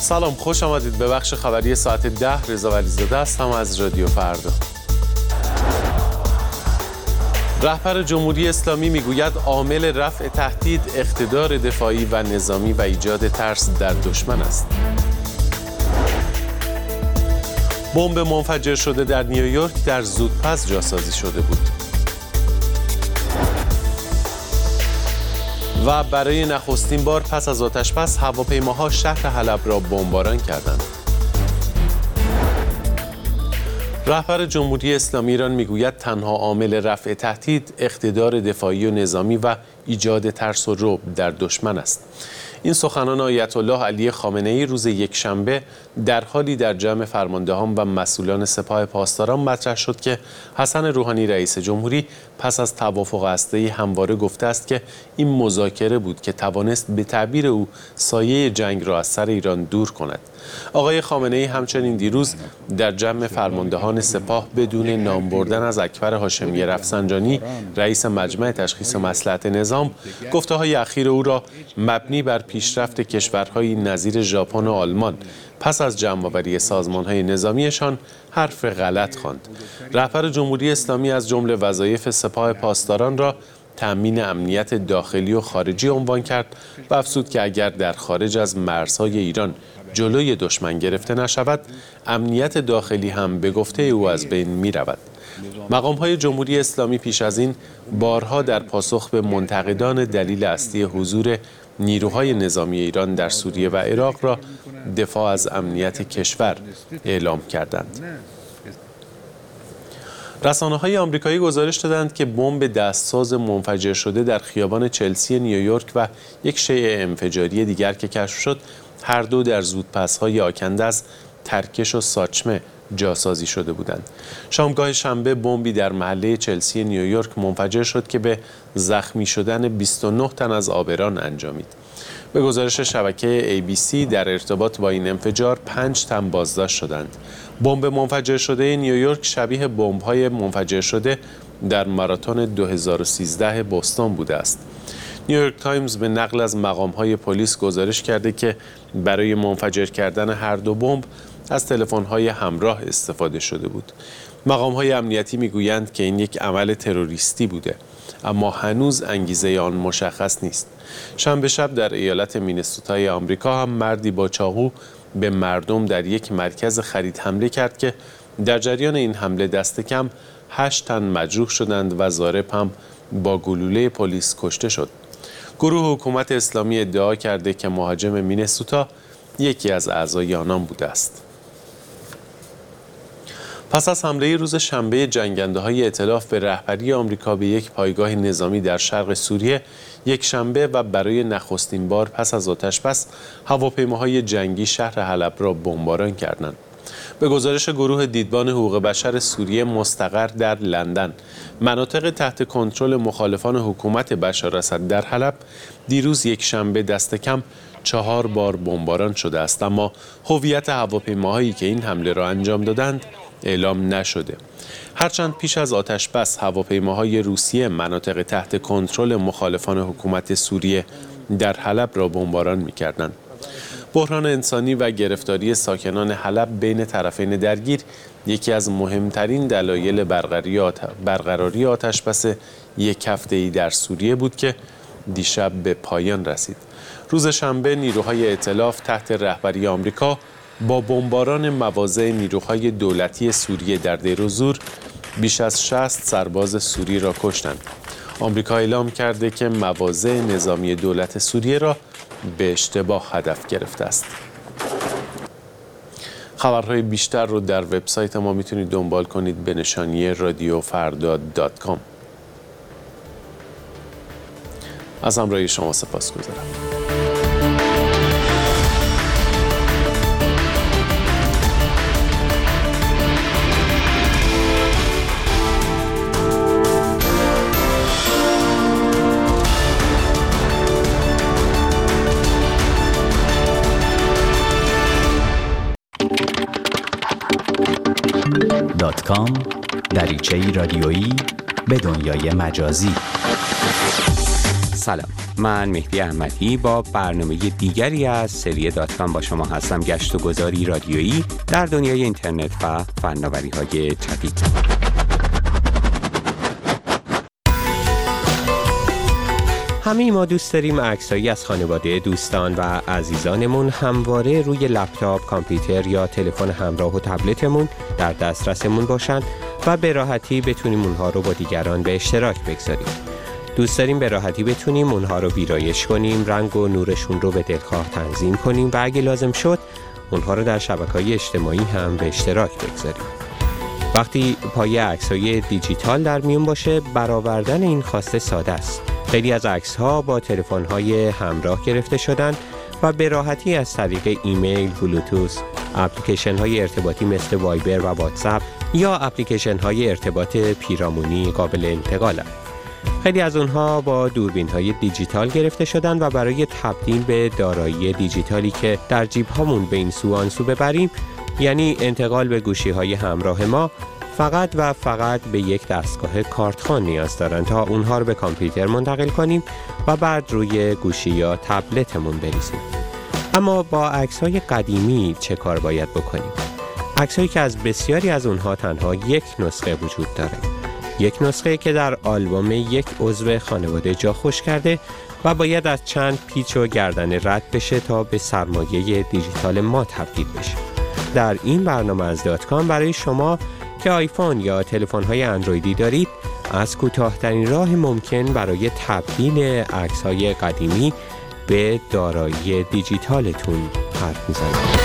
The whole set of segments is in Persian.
سلام، خوش آمدید به بخش خبری ساعت 10. رضا ولیزاده هستم از رادیو فردا. رهبر جمهوری اسلامی میگوید عامل رفع تهدید اقتدار دفاعی و نظامی و ایجاد ترس در دشمن است. بمب منفجر شده در نیویورک در زودپس جاسازی شده بود. و برای نخستین بار پس از آتش‌بس هواپیماها شهر حلب را بمباران کردند. رهبر جمهوری اسلامی ایران میگوید تنها عامل رفع تهدید اقتدار دفاعی و نظامی و ایجاد ترس و رعب در دشمن است. این سخنان آیت الله علی خامنه‌ای روز یکشنبه در حالی در جمع فرماندهان و مسئولان سپاه پاسداران مطرح شد که حسن روحانی رئیس جمهوری پس از توافق هسته‌ای همواره گفته است که این مذاکره بود که توانست به تعبیر او سایه جنگ را از سر ایران دور کند. آقای خامنه‌ای همچنین دیروز در جمع فرماندهان سپاه بدون نام بردن از اکبر هاشمی رفسنجانی رئیس مجمع تشخیص مصلحت نظام گفته‌های اخیر او را مبنی بر پیشرفت کشورهای نظیر ژاپن و آلمان پس از جمع‌آوری سازمان‌های نظامیشان حرف غلط خواند. رهبر جمهوری اسلامی از جمله وظایف سپاه پاسداران را تأمین امنیت داخلی و خارجی عنوان کرد و افزود که اگر در خارج از مرزهای ایران جلوی دشمن گرفته نشود، امنیت داخلی هم به گفته او از بین می رود. مقام‌های جمهوری اسلامی پیش از این بارها در پاسخ به منتقدان دلیل اصلی حضور نیروهای نظامی ایران در سوریه و عراق را دفاع از امنیت کشور اعلام کردند. رسانه‌های آمریکایی گزارش دادند که بمب دستساز منفجر شده در خیابان چلسی نیویورک و یک شیء انفجاری دیگر که کشف شد، هر دو در زودپس‌های آکنده از ترکش و ساچمه جاسازی شده بودند. شامگاه شنبه بمبی در محله چلسی نیویورک منفجر شد که به زخمی شدن 29 تن از عابران انجامید. به گزارش شبکه ABC در ارتباط با این انفجار 5 تن بازداشت شدند. بمب منفجر شده نیویورک شبیه بمب‌های منفجر شده در ماراتن 2013 بوستون بوده است. نیویورک تایمز به نقل از مقام‌های پلیس گزارش کرده که برای منفجر کردن هر دو بمب از تلفن‌های همراه استفاده شده بود. مقام‌های امنیتی می‌گویند که این یک عمل تروریستی بوده، اما هنوز انگیزه آن مشخص نیست. شنبه شب در ایالت مینسوتای آمریکا هم مردی با چاقو به مردم در یک مرکز خرید حمله کرد که در جریان این حمله دست کم 8 تن مجروح شدند و ضارب هم با گلوله پلیس کشته شد. گروه حکومت اسلامی ادعا کرده که مهاجم مینسوتا یکی از اعضای آنان بوده است. پس از حمله روز شنبه جنگنده‌های ائتلاف به رهبری آمریکا به یک پایگاه نظامی در شرق سوریه، یک شنبه و برای نخستین بار پس از آتش‌بس هواپیماهای جنگی شهر حلب را بمباران کردند. به گزارش گروه دیدبان حقوق بشر سوریه مستقر در لندن، مناطق تحت کنترل مخالفان حکومت بشار اسد در حلب دیروز یک شنبه دست کم 4 بار بمباران شده است، اما هویت هواپیماهایی که این حمله را انجام دادند اعلام نشده. هرچند پیش از آتش‌بس هواپیماهای روسیه مناطق تحت کنترل مخالفان حکومت سوریه در حلب را بمباران می‌کردند. بحران انسانی و گرفتاری ساکنان حلب بین طرفین درگیر یکی از مهمترین دلایل برقراری آتش‌بس یک هفته‌ای در سوریه بود که دیشب به پایان رسید. روز شنبه نیروهای ائتلاف تحت رهبری آمریکا با بمباران مواضع نیروهای دولتی سوریه در دیر و-زور بیش از 60 سرباز سوری را کشتند. آمریکا اعلام کرده که مواضع نظامی دولت سوریه را به اشتباه هدف گرفته است. خبرهای بیشتر رو در وبسایت ما میتونید دنبال کنید به نشانی radiofarda.com. از همراهی شما سپاسگزارم. .com دریچه‌ای رادیویی به دنیای مجازی. سلام، من مهدی احمدی با برنامه دیگری از سری .com با شما هستم. گشت و گذاری رادیویی در دنیای اینترنت و فناوری‌های جدید. همه ما دوست داریم عکسایی از خانواده، دوستان و عزیزانمون همواره روی لپتاپ، کامپیوتر یا تلفن همراه و تبلتمون در دسترسمون باشن و به راحتی بتونیم اونها رو با دیگران به اشتراک بگذاریم. دوست داریم به راحتی بتونیم اونها رو ویرایش کنیم، رنگ و نورشون رو به دلخواه تنظیم کنیم و اگه لازم شد اونها رو در شبکه‌های اجتماعی هم به اشتراک بگذاریم. وقتی پای عکس‌های دیجیتال در میون باشه، برآوردن این خواسته ساده است. خیلی از عکس‌ها با تلفن‌های همراه گرفته شدن و به راحتی از طریق ایمیل، بلوتوث، اپلیکیشن‌های ارتباطی مثل وایبر و واتساپ یا اپلیکیشن‌های ارتباط پیرامونی قابل انتقالند. خیلی از اونها با دوربین‌های دیجیتال گرفته شدن و برای تبدیل به دارایی دیجیتالی که در جیب‌هامون به این سو آن سو ببریم، یعنی انتقال به گوشی‌های همراه ما، فقط و فقط به یک دستگاه کارتخوان نیاز دارن تا اونها رو به کامپیوتر منتقل کنیم و بعد روی گوشی یا تبلتمون بریزیم. اما با عکس‌های قدیمی چه کار باید بکنیم؟ عکس‌هایی که از بسیاری از اونها تنها یک نسخه وجود داره. یک نسخه که در آلبوم یک عضو خانواده جا خوش کرده و باید از چند پیچ و گردن رد بشه تا به سرمایه دیجیتال ما تبدیل بشه. در این برنامه از .com برای شما که آیفون یا تلفن‌های اندرویدی دارید، از کوتاه‌ترین راه ممکن برای تبدیل عکس‌های قدیمی به دارایی دیجیتالتون حرف می‌زنیم.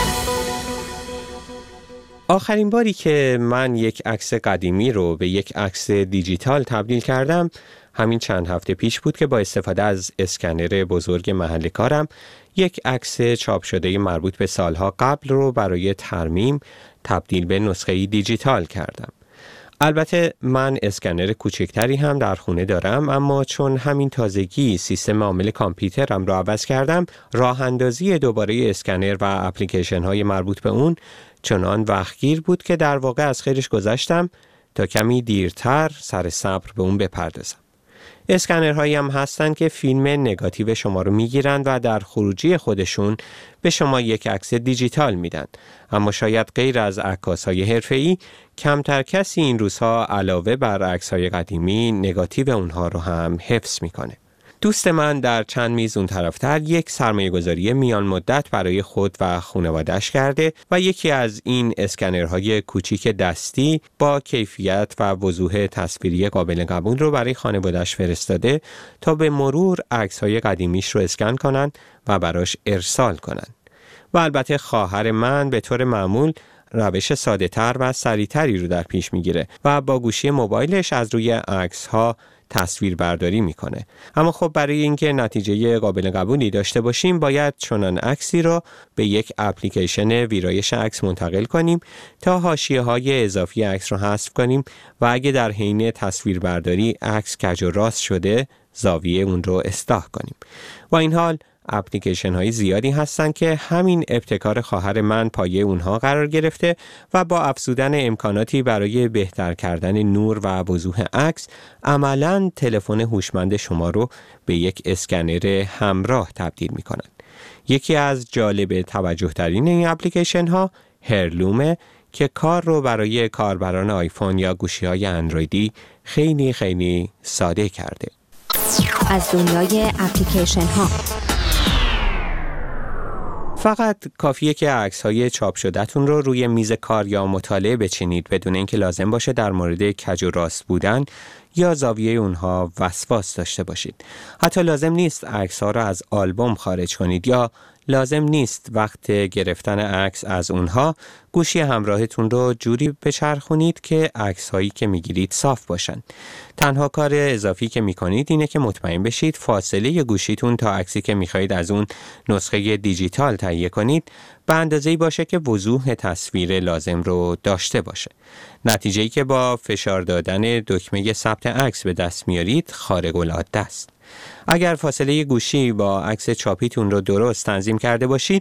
آخرین باری که من یک عکس قدیمی رو به یک عکس دیجیتال تبدیل کردم، همین چند هفته پیش بود که با استفاده از اسکنر بزرگ محل کارم یک عکس چاپ شده مربوط به سالها قبل رو برای ترمیم تبدیل به نسخه دیجیتال کردم. البته من اسکنر کوچکتری هم در خونه دارم، اما چون همین تازگی سیستم عامل کامپیوترم رو عوض کردم، راه اندازی دوباره اسکنر و اپلیکیشن های مربوط به اون چنان وقتگیر بود که در واقع از خیرش گذشتم تا کمی دیرتر سر صبر به اون بپردازم. اسکنرهایی هم هستن که فیلم نگاتیو شما رو میگیرن و در خروجی خودشون به شما یک عکس دیجیتال میدن. اما شاید غیر از عکاسای حرفه‌ای کمتر کسی این روزها علاوه بر عکس‌های قدیمی نگاتیو اونها رو هم حفظ میکنه. دوست من در چند میز اون طرفتر یک سرمایه‌گذاری میان مدت برای خود و خانواده‌اش کرده و یکی از این اسکنرهای کوچیک دستی با کیفیت و وضوح تصویری قابل قبول رو برای خانواده‌اش فرستاده تا به مرور عکس‌های قدیمیش رو اسکن کنن و براش ارسال کنن. و البته خواهر من به طور معمول روش ساده‌تر و سریع‌تری رو در پیش میگیره و با گوشی موبایلش از روی عکس‌ها تصویر برداری میکنه. اما خب برای اینکه نتیجه قابل قبولی داشته باشیم باید چنان عکسی رو به یک اپلیکیشن ویرایش عکس منتقل کنیم تا حاشیه‌های اضافی عکس رو حذف کنیم و اگه در حین تصویر برداری عکس کج و راست شده زاویه اون رو اصلاح کنیم. با این حال اپلیکیشن های زیادی هستن که همین ابتکار خواهر من پایه اونها قرار گرفته و با افزودن امکاناتی برای بهتر کردن نور و وضوح عکس عملاً تلفن هوشمند شما رو به یک اسکنر همراه تبدیل می‌کنند. یکی از جالب توجه ترین این اپلیکیشن ها هرلومه که کار رو برای کاربران آیفون یا گوشی‌های اندرویدی خیلی ساده کرده. از دنیای اپلیکیشن ها فقط کافیه که عکس‌های چاپ شده‌تون رو روی میز کار یا مطالعه بچینید بدون اینکه لازم باشه در مورد کج و راست بودن یا زاویه اونها وسواس داشته باشید. حتی لازم نیست عکس‌ها رو از آلبوم خارج کنید یا لازم نیست وقت گرفتن عکس از اونها گوشی همراهتون رو جوری بچرخونید که عکس‌هایی که میگیرید صاف باشن. تنها کار اضافی که میکنید اینه که مطمئن بشید فاصله گوشیتون تا عکسی که میخواید از اون نسخه دیجیتال تهیه کنید به اندازه‌ای باشه که وضوح تصویر لازم رو داشته باشه. نتیجه‌ای که با فشار دادن دکمه ثبت عکس به دست میارید خارق العاده است. اگر فاصله گوشی با عکس چاپیتون رو درست تنظیم کرده باشید،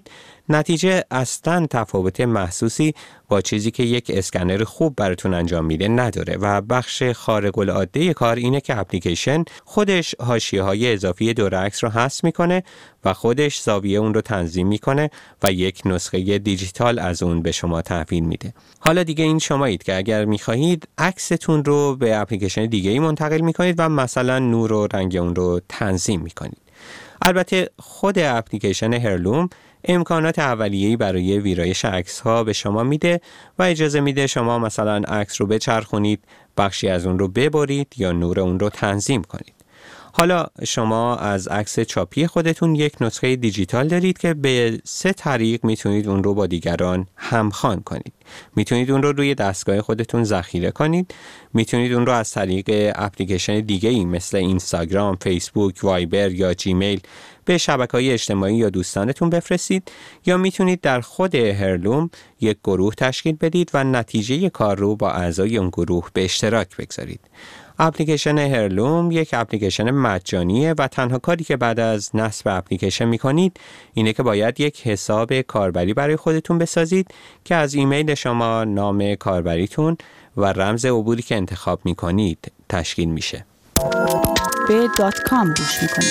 نتیجه اصلاً تفاوت محسوسی با چیزی که یک اسکنر خوب براتون انجام میده نداره و بخش خارق العاده کار اینه که اپلیکیشن خودش حاشیه‌های اضافی دور عکس رو حذف میکنه و خودش زاویه اون رو تنظیم میکنه و یک نسخه دیجیتال از اون به شما تحویل میده. حالا دیگه این شمایید که اگر میخواهید عکستون رو به اپلیکیشن دیگه‌ای منتقل میکنید و مثلا نور و رنگ اون رو تنظیم میکنید. البته خود اپلیکیشن هرلوم امکانات اولیه‌ای برای ویرایش عکس‌ها به شما میده و اجازه میده شما مثلا عکس رو بچرخونید، بخشی از اون رو ببرید یا نور اون رو تنظیم کنید. حالا شما از عکس چاپی خودتون یک نسخه دیجیتال دارید که به 3 طریق میتونید اون رو با دیگران همخوان کنید. میتونید اون رو روی دستگاه خودتون ذخیره کنید، میتونید اون رو از طریق اپلیکیشن دیگه‌ای مثل اینستاگرام، فیسبوک، وایبر یا جیمیل به شبکه‌های اجتماعی یا دوستانتون بفرستید، یا میتونید در خود هرلوم یک گروه تشکیل بدید و نتیجه کار رو با اعضای اون گروه به اشتراک بگذارید. اپلیکیشن هرلوم یک اپلیکیشن مجانیه و تنها کاری که بعد از نصب اپلیکیشن میکنید اینه که باید یک حساب کاربری برای خودتون بسازید که از ایمیل شما، نام کاربریتون و رمز عبوری که انتخاب میکنید تشکیل میشه. به .com گوش میکنید.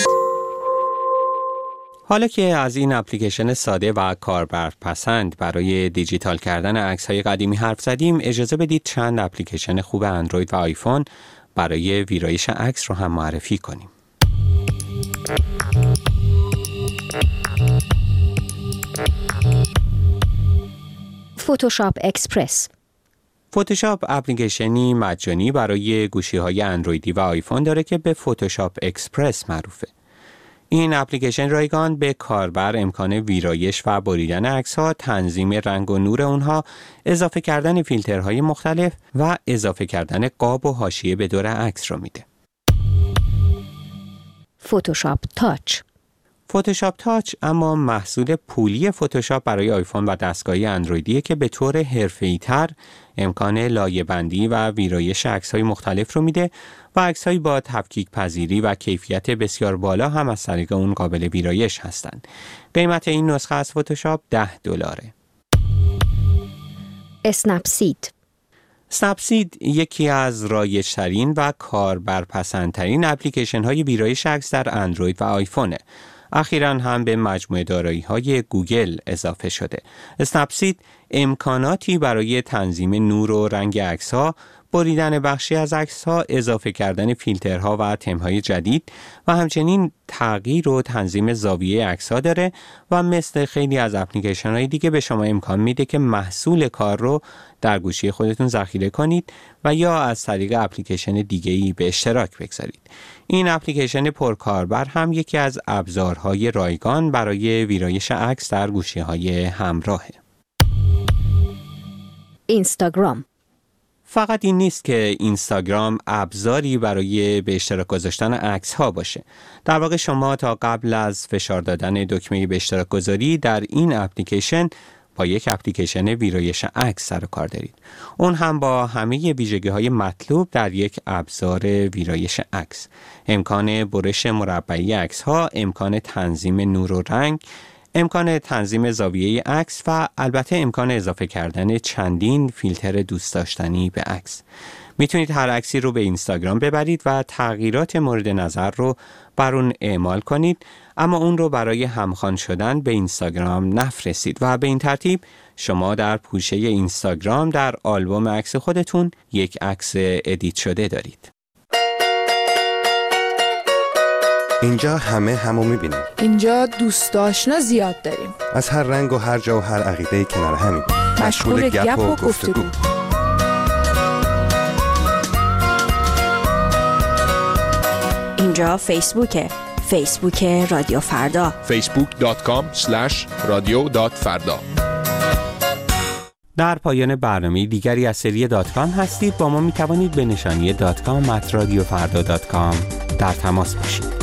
حالا که از این اپلیکیشن ساده و کاربرپسند برای دیجیتال کردن عکس‌های قدیمی حرف زدیم، اجازه بدید چند اپلیکیشن خوب اندروید و آیفون برای ویرایش عکس رو هم معرفی کنیم. فتوشاپ اکسپرس. فتوشاپ اپلیکیشنی مجانی برای گوشی‌های اندرویدی و آیفون داره که به فتوشاپ اکسپرس معروفه. این اپلیکیشن رایگان به کاربر امکان ویرایش و بریدن عکس‌ها، تنظیم رنگ و نور اونها، اضافه کردن فیلترهای مختلف و اضافه کردن قاب و حاشیه به دور عکس رو میده. فتوشاپ تاچ. فتوشاپ تاچ اما محصول پولی فتوشاپ برای آیفون و دستگاهی اندرویدیه که به طور حرفه‌ای‌تر امکان لایه‌بندی و ویرایش عکس‌های مختلف رو میده و عکس‌های با تفکیک پذیری و کیفیت بسیار بالا هم از طریق اون قابل ویرایش هستند. قیمت این نسخه از فتوشاپ $10. اسنپسید. اسنپسید یکی از رایج‌ترین و کاربرپسندترین اپلیکیشن‌های ویرایش عکس در اندروید و آیفونه. اخیراً هم به مجموعه دارایی‌های گوگل اضافه شده. اسنپسید امکاناتی برای تنظیم نور و رنگ عکس‌ها، بریدن بخشی از عکس‌ها، اضافه کردن فیلترها و تم‌های جدید و همچنین تغییر و تنظیم زاویه عکس‌ها داره و مثل خیلی از اپلیکیشن‌های دیگه به شما امکان میده که محصول کار رو در گوشی خودتون ذخیره کنید و یا از طریق اپلیکیشن دیگه‌ای به اشتراک بگذارید. این اپلیکیشن پرکاربر هم یکی از ابزارهای رایگان برای ویرایش عکس در گوشی‌های همراهه. اینستاگرام. فقط این نیست که اینستاگرام ابزاری برای به اشتراک گذاشتن عکس‌ها باشه. در واقع شما تا قبل از فشار دادن دکمه به اشتراک گذاری در این اپلیکیشن با یک اپلیکیشن ویرایش عکس سر و کار دارید. اون هم با همه ویژگی‌های مطلوب در یک ابزار ویرایش عکس. امکان برش مربعی عکس‌ها، امکان تنظیم نور و رنگ، امکان تنظیم زاویه عکس و البته امکان اضافه کردن چندین فیلتر دوست داشتنی به عکس. میتونید هر عکسی رو به اینستاگرام ببرید و تغییرات مورد نظر رو بر اون اعمال کنید، اما اون رو برای همخوان شدن به اینستاگرام نفرستید و به این ترتیب شما در پوشه اینستاگرام در آلبوم عکس خودتون یک عکس ادیت شده دارید. اینجا همو میبینیم. اینجا دوست آشنا زیاد داریم. از هر رنگ و هر جا و هر عقیده کنار همیم. مشغول گپ و گفتگو. اینجا فیسبوک رادیو فردا. facebook.com/radio.farda. در پایان برنامه دیگری از سری .com هستید. با ما میتوانید به نشانی .com@radiofarda.com در تماس باشید.